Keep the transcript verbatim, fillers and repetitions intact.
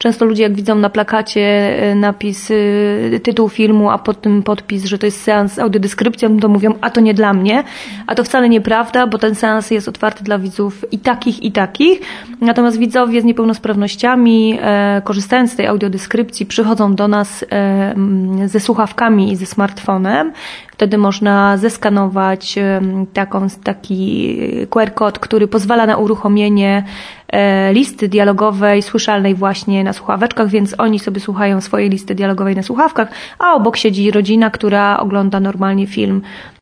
Często ludzie jak widzą na plakacie napis, tytuł filmu, a pod tym podpis, że to jest seans z audiodeskrypcją, to mówią, a to nie dla mnie. A to wcale nieprawda, bo ten seans jest otwarty dla widzów i takich, i takich. Natomiast widzowie z niepełnosprawnościami, e, korzystając z tej audiodeskrypcji, przychodzą do nas e, ze słuchawkami i ze smartfonem. Wtedy można zeskanować e, taką, taki Q R kod, który pozwala na uruchomienie e, listy dialogowej, słyszalnej właśnie na słuchaweczkach, więc oni sobie słuchają swojej listy dialogowej na słuchawkach, a obok siedzi rodzina, która ogląda normalnie film